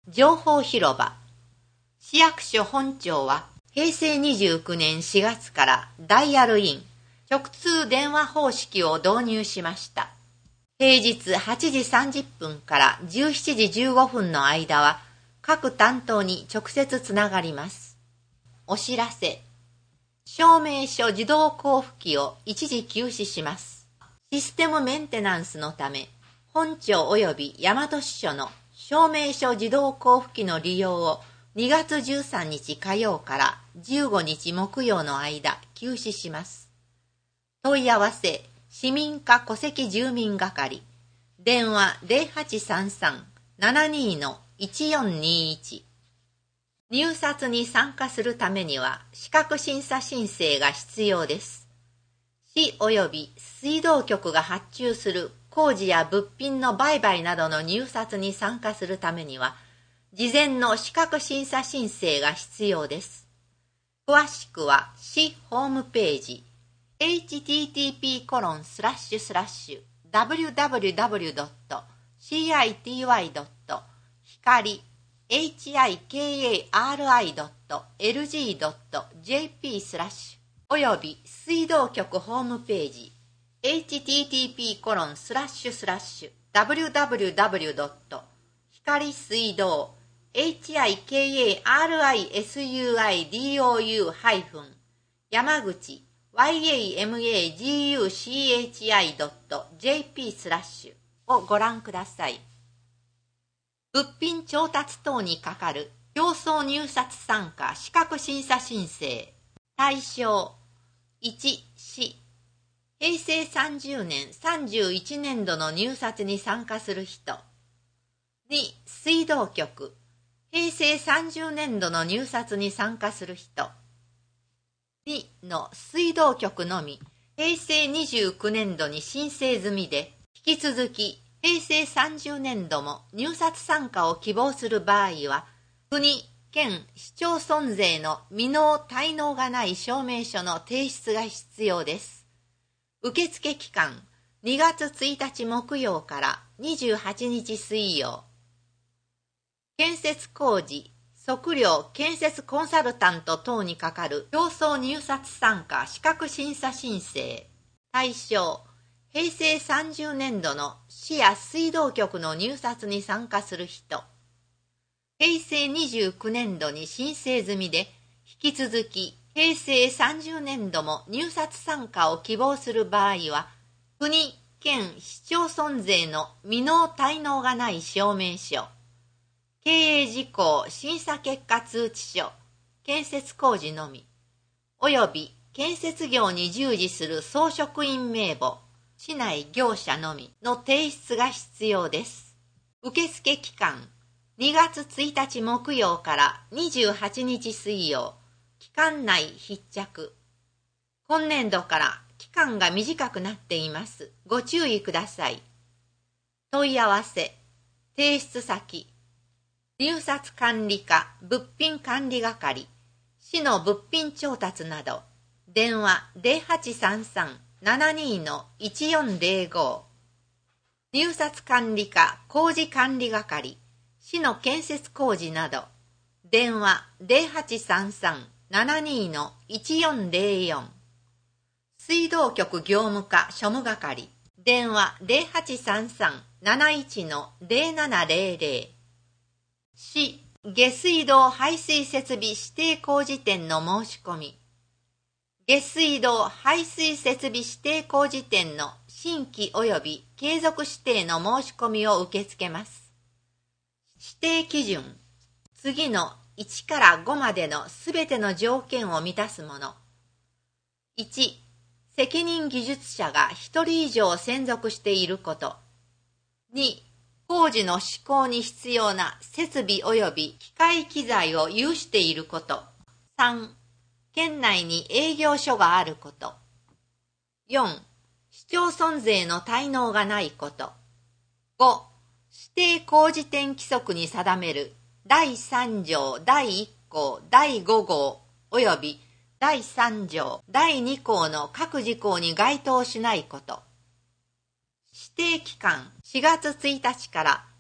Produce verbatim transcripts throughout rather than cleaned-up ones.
情報広場。市役所本庁はへいせいにじゅうきゅうねんしがつからダイヤルイン、直通電話方式を導入しました。平日はちじさんじゅっぷんからじゅうしちじじゅうごふんの間は各担当に直接つながります。お知らせ。証明書自動交付機を一時休止します。システムメンテナンスのため、本庁及び大和支所の証明書自動交付機の利用をにがつじゅうさんにち火曜からじゅうごにち木曜の間休止します。問い合わせ、市民課戸籍住民係、電話 ゼロはちさんさん ななに いちよんにいち。入札に参加するためには資格審査申請が必要です。市及び水道局が発注する工事や物品の売買などの入札に参加するためには、事前の資格審査申請が必要です。詳しくは市ホームページ、エイチティーティーピーコロンスラッシュスラッシュダブリューダブリューダブリュードットシーアイティーワイドット光 エイチアイケーエーアールアイドットエルジードットジェーピー スラッシュおよび水道局ホームページ エイチティーティーピーコロンスラッシュスラッシュダブリューダブリューダブリュードット光水道 エイチアイケーエーアールアイエスユーアイディーオーユー 山口 ワイエーエムエージーユーシーエイチアイドットジェーピー スラッシュをご覧ください。物品調達等にかかる競争入札参加資格審査申請。対象いち、市。へいせいさんじゅうねんさんじゅういちねんどの入札に参加する人。に、水道局。へいせいさんじゅうねんどの入札に参加する人。にの水道局のみ、へいせいにじゅうきゅうねんどに申請済みで、引き続きへいせいさんじゅうねんども入札参加を希望する場合は、国、県、市町村税の未納滞納がない証明書の提出が必要です。受付期間、にがつついたち木曜からにじゅうはちにち水曜。建設工事、測量建設コンサルタント等にかかる競争入札参加資格審査申請。対象、へいせいさんじゅうねんどの市や水道局の入札に参加する人。へいせいにじゅうきゅうねんどに申請済みで、引き続きへいせいさんじゅうねんども入札参加を希望する場合は、国、県、市町村税の未納滞納がない証明書。経営事項審査結果通知書、建設工事のみ、および建設業に従事する総職員名簿、市内業者のみの提出が必要です。受付期間、にがつついたち木曜からにじゅうはちにち水曜、期間内必着。今年度から期間が短くなっています。ご注意ください。問い合わせ、提出先、入札管理課物品管理係、市の物品調達など、電話 ゼロはちさんさん ななに いちよんゼロご。入札管理課工事管理係、市の建設工事など、電話 ゼロはちさんさん ななに いちよんゼロよん。水道局業務課庶務係、電話 ゼロはちさんさん なないち ゼロななゼロゼロ。市下水道排水設備指定工事店の申し込み。下水道排水設備指定工事店の新規及び継続指定の申し込みを受け付けます。指定基準、次のいちからごまでのすべての条件を満たすもの。いち、責任技術者がひとり以上専属していること。に、工事の施行に必要な設備及び機械機材を有していること。さん、県内に営業所があること。よん、市町村税の滞納がないこと。ご、指定工事店規則に定めるだいさんじょうだいいっこうだいごごう及びだいさんじょうだいにこうの各事項に該当しないこと。指定期間しがつついたちから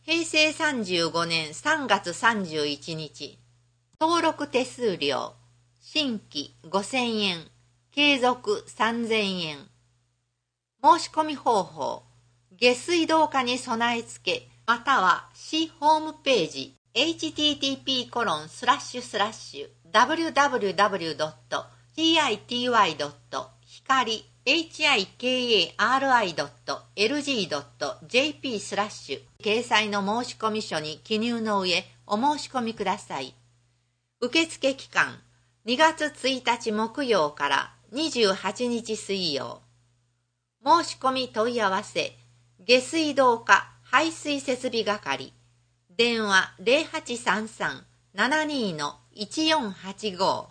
へいせいさんじゅうごねんさんがつさんじゅういちにち、登録手数料、新規ごせんえん、継続さんぜんえん。申し込み方法、下水道課に備え付け、または市ホームページ、エイチティーティーピーコロンスラッシュスラッシュダブリューダブリューダブリュードットティーアイティーワイドット光 エイチアイケーエーアールアイドットエルジードットジェーピー スラッシュ掲載の申込書に記入の上お申し込みください。受付期間にがつついたち木曜からにじゅうはちにち水曜。申し込み問い合わせ下水道課排水設備係電話 ゼロはちさんさん ななに いちよんはちご。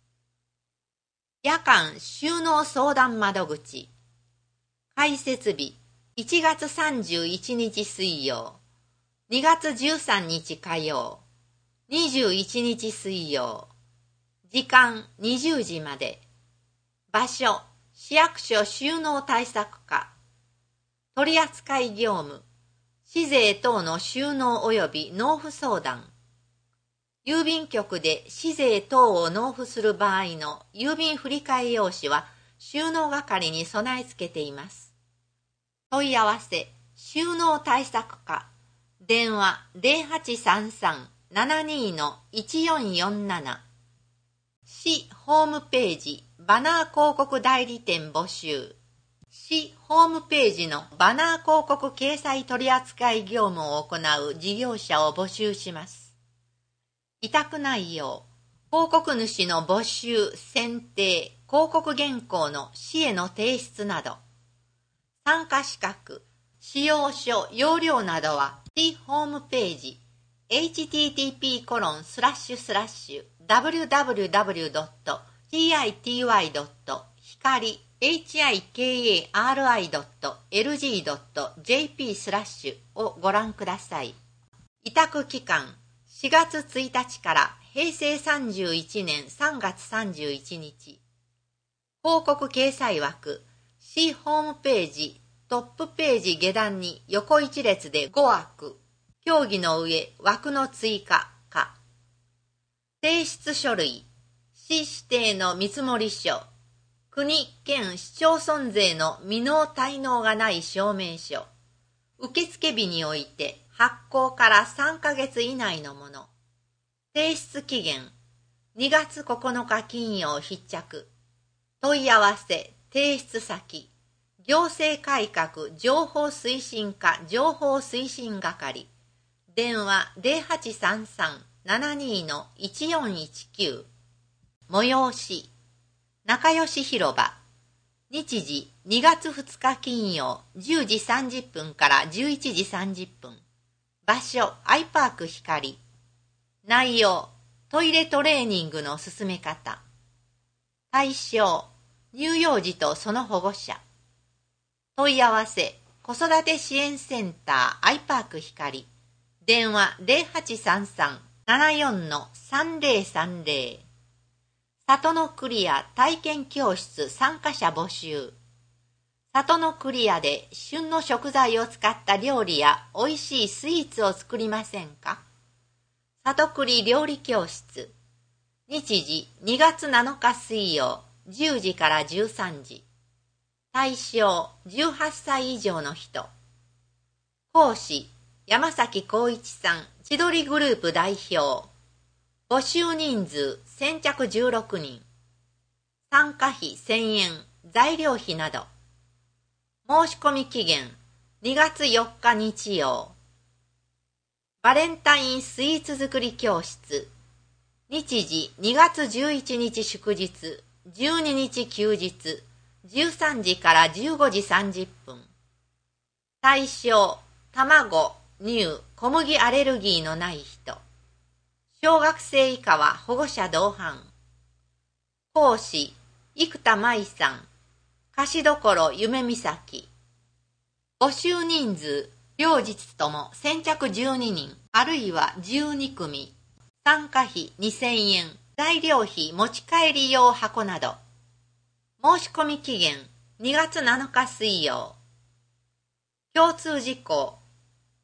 夜間収納相談窓口開設日いちがつさんじゅういちにち水曜、にがつじゅうさんにち火曜、にじゅういちにち水曜。時間にじゅうじまで。場所市役所収納対策課。取扱業務市税等の収納及び納付相談。郵便局で市税等を納付する場合の郵便振替用紙は収納係に備え付けています。問い合わせ収納対策課電話 ゼロはちさんさん ななに いちよんよんなな。市ホームページバナー広告代理店募集。市ホームページのバナー広告掲載取扱業務を行う事業者を募集します。委託内容、広告主の募集、選定、広告原稿の市への提出など。参加資格、使用書、要領などは市ホームページ エイチティーティーピーコロンスラッシュスラッシュダブリューダブリューダブリュードットティーアイティーワイドット光 エイチアイケーエーアールアイドットエルジードットジェーピー スラッシュをご覧ください。委託期間しがつついたちからへいせいさんじゅういちねんさんがつさんじゅういちにち。広告掲載枠市ホームページトップページ下段に横一列でごわく。協議の上枠の追加か。提出書類市指定の見積書国県市町村税の未納滞納がない証明書受付日において発行からさんかげつ以内のもの。提出期限にがつここのか金曜必着。問い合わせ提出先行政改革情報推進課情報推進係電話 ゼロはちさんさん ななに いちよんいちきゅう。催し仲良し広場日時にがつふつか金曜じゅうじさんじゅっぷんからじゅういちじさんじゅっぷん。場所アイパーク光。内容トイレトレーニングの進め方。対象乳幼児とその保護者。問い合わせ子育て支援センターアイパーク光電話 ゼロはちさんさん ななよん さんぜろさんぜろ。里のクリア体験教室参加者募集。里のクリアで旬の食材を使った料理やおいしいスイーツを作りませんか。里栗料理教室。日時にがつなのか水曜じゅうじからじゅうさんじ。対象じゅうはっさい以上の人。講師山崎光一さん千鳥グループ代表。募集人数先着じゅうろくにん。参加費せんえん材料費など。申し込み期限にがつよっか日曜。バレンタインスイーツ作り教室。日時にがつじゅういちにち祝日じゅうににち休日じゅうさんじからじゅうごじさんじゅっぷん。対象卵、乳、小麦アレルギーのない人。小学生以下は保護者同伴。講師生田舞さん菓子どころ夢岬。募集人数両日とも先着じゅうににんあるいはじゅうにくみ。参加費にせんえん材料費持ち帰り用箱など。申し込み期限にがつなのか水曜。共通事項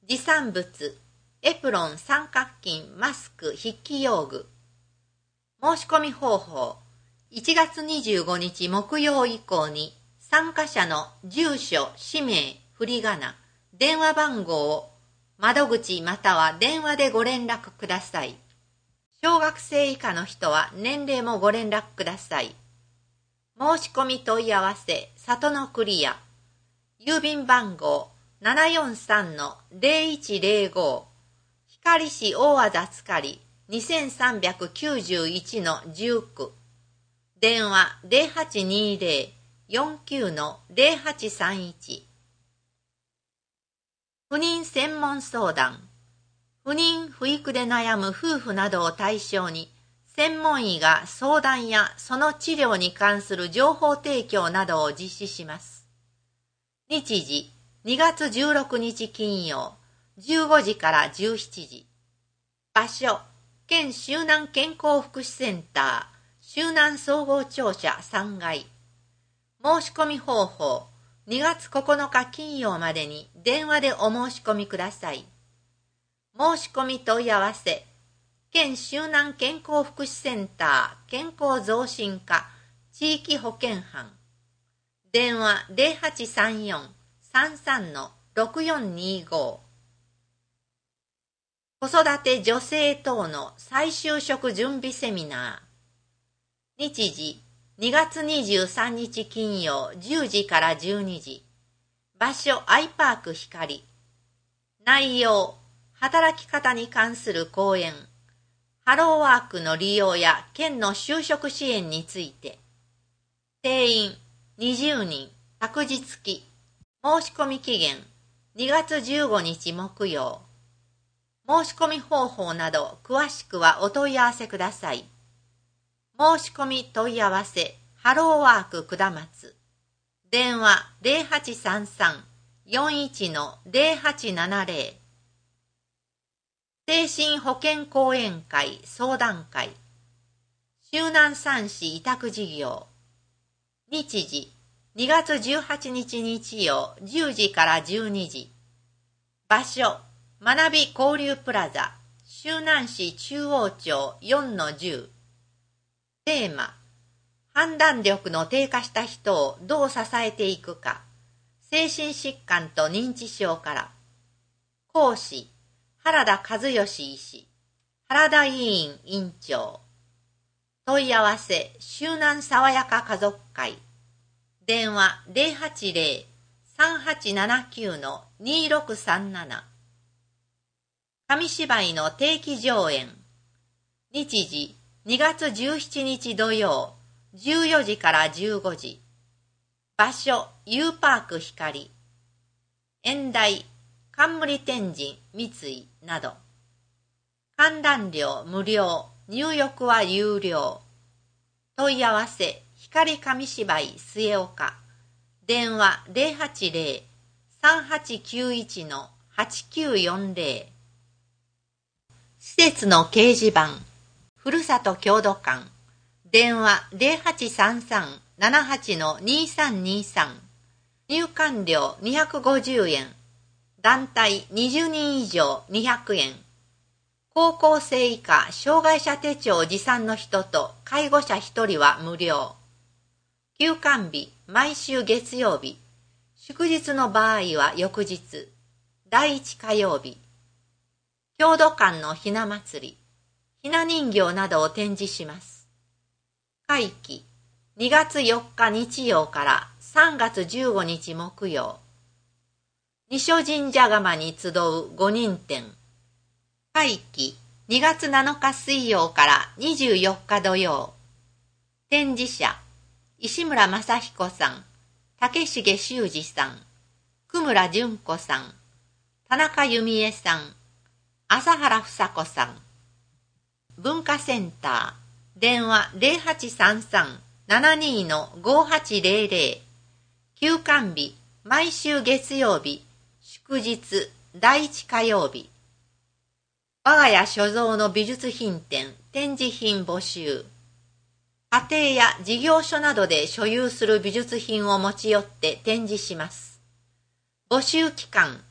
持参物、エプロン、三角巾、マスク、筆記用具。申し込み方法。いちがつにじゅうごにち木曜以降に参加者の住所、氏名、振り仮名、電話番号を窓口または電話でご連絡ください。小学生以下の人は年齢もご連絡ください。申し込み問い合わせ、里のクリア。郵便番号 ななよんさんのゼロいちゼロご 光市大字塚り にせんさんびゃくきゅうじゅういちのじゅうきゅう。電話 ゼロはちにゼロ よんきゅうのゼロはちさんいち。不妊専門相談。不妊・不育で悩む夫婦などを対象に、専門医が相談やその治療に関する情報提供などを実施します。日時、にがつじゅうろくにち金曜、じゅうごじからじゅうしちじ。場所、県周南健康福祉センター、周南総合庁舎さんがい。申し込み方法、にがつここのか金曜までに電話でお申し込みください。申し込み問い合わせ、県周南健康福祉センター健康増進課地域保健班。電話 ゼロはちさんよん さんさんのろくよんにご。子育て女性等の再就職準備セミナー。日時、にがつにじゅうさんにち金曜じゅうじからじゅうにじ。場所アイパーク光。内容、働き方に関する講演。ハローワークの利用や県の就職支援について。定員にじゅうにん、託児付き。申し込み期限にがつじゅうごにち木曜。申し込み方法など詳しくはお問い合わせください。申し込み問い合わせ、ハローワーク下松。電話ゼロはちさんさん よんいちのゼロはちななゼロ。精神保健講演会相談会。周南三市委託事業。日時、にがつじゅうはちにち日曜じゅうじからじゅうにじ。場所、学び交流プラザ、周南市中央町 よんのじゅう。テーマ、判断力の低下した人をどう支えていくか。精神疾患と認知症から。講師、原田和義医師、原田委員委員長。問い合わせ、周南爽やか家族会。電話ゼロはちゼロ さんはちななきゅうのにろくさんなな。紙芝居の定期上演。日時、にがつじゅうしちにち土曜、じゅうよじからじゅうごじ。場所、Uパーク光。演題、冠天神、三井など。観覧料無料、入浴は有料。問い合わせ、光紙芝居末岡。電話ゼロはちゼロ さんはちきゅういちのはちきゅうよんゼロ。施設の掲示板。ふるさと郷土館。電話ゼロはちさんさん ななはちのにさんにさん。入館料にひゃくごじゅうえん。団体にじゅうにん以上にひゃくえん。高校生以下障害者手帳持参の人と介護者ひとりは無料。休館日、毎週月曜日。祝日の場合は翌日。だいいち火曜日。郷土館のひな祭り。ひな人形などを展示します。会期、にがつよっか日曜からさんがつじゅうごにち木曜。二所神社窯に集う五人展。会期、にがつなのか水曜からにじゅうよっか土曜。展示者、石村正彦さん、竹重修二さん、久村純子さん、田中由美恵さん、朝原房子さん。文化センター、電話ゼロはちさんさん ななにのごはちゼロゼロ。休館日、毎週月曜日、祝日、だいいち火曜日。我が家所蔵の美術品展、展示品募集。家庭や事業所などで所有する美術品を持ち寄って展示します。募集期間、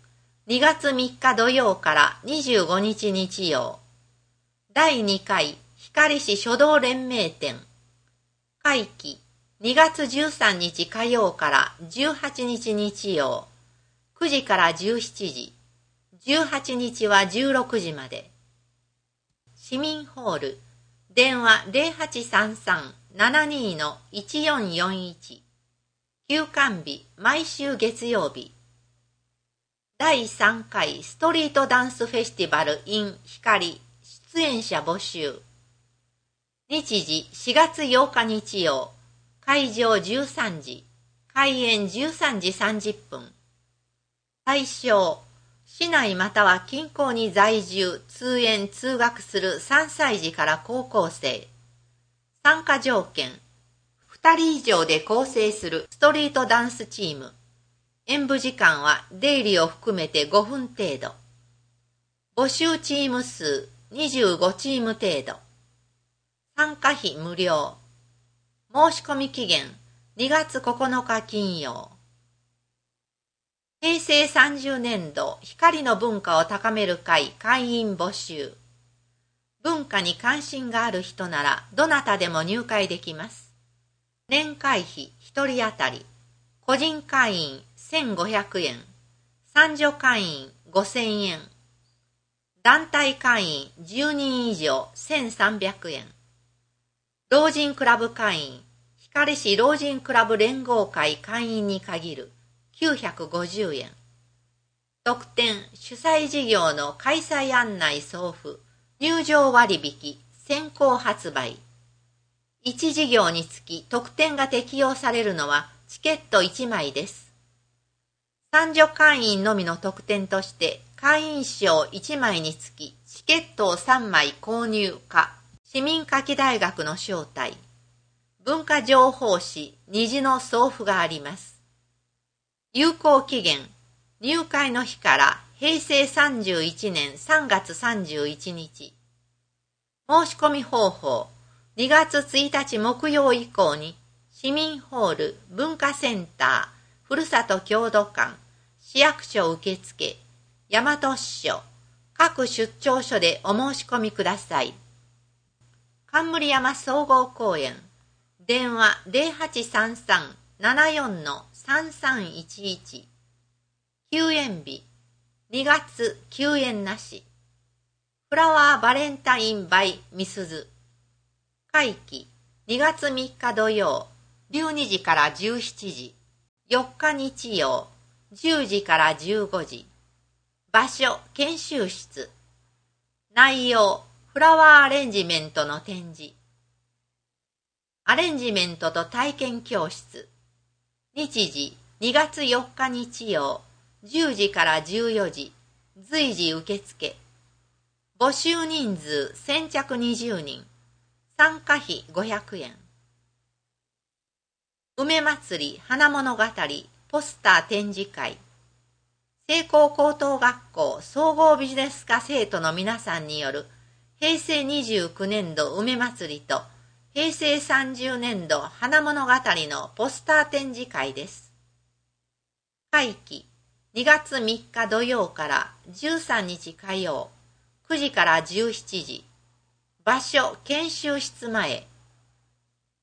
にがつみっか土曜からにじゅうごにち日曜。だいにかい光市書道連盟展。会期にがつじゅうさんにち火曜からじゅうはちにち日曜。くじからじゅうしちじ。じゅうはちにちはじゅうろくじまで。市民ホール。電話 ゼロはちさんさん ななに いちよんよんいち。休館日毎週月曜日。だいさんかいストリートダンスフェスティバル in 光出演者募集。日時しがつようか日曜。会場じゅうさんじ。開演じゅうさんじさんじゅっぷん。対象、市内または近郊に在住、通園、通学するさんさい児から高校生。参加条件、ふたり以上で構成するストリートダンスチーム。演舞時間は出入りを含めてごふん程度。募集チーム数にじゅうごチーム程度。参加費無料。申し込み期限にがつここのか金曜。へいせいさんじゅうねんど光の文化を高める会会員募集。文化に関心がある人ならどなたでも入会できます。年会費ひとり当たり。個人会員せんごひゃくえん。参助会員ごせんえん。団体会員じゅうにん以上せんさんびゃくえん。老人クラブ会員、光市老人クラブ連合会会員に限るきゅうひゃくごじゅうえん。特典、主催事業の開催案内送付、入場割引、先行発売。いち事業につき特典が適用されるのはチケットいちまいです。参助会員のみの特典として会員証いちまいにつきチケットをさんまい購入か、市民夏季大学の招待、文化情報誌虹の送付があります。有効期限、入会の日からへいせいさんじゅういちねんさんがつさんじゅういちにち。申し込み方法、にがつついたち木曜以降に、市民ホール、文化センター、ふるさと郷土館、市役所受付、大和支所、各出張所でお申し込みください。冠山総合公園、電話 ゼロはちさんさん ななよん さんさんいちいち。休園日、にがつ休園なし。フラワーバレンタインバイみすず。会期、にがつみっか土曜、じゅうにじからじゅうしちじ。よっか日曜、じゅうじからじゅうごじ。場所、研修室。内容、フラワーアレンジメントの展示。アレンジメントと体験教室。日時、にがつよっか日曜、じゅうじからじゅうよじ。随時受付。募集人数先着にじゅうにん。参加費ごひゃくえん。梅祭り花物語ポスター展示会。成功高等学校総合ビジネス科生徒の皆さんによるへいせいにじゅうきゅうねんど梅祭りとへいせいさんじゅうねんど花物語のポスター展示会です。会期にがつみっか土曜からじゅうさんにち火曜、くじからじゅうしちじ。場所研修室前。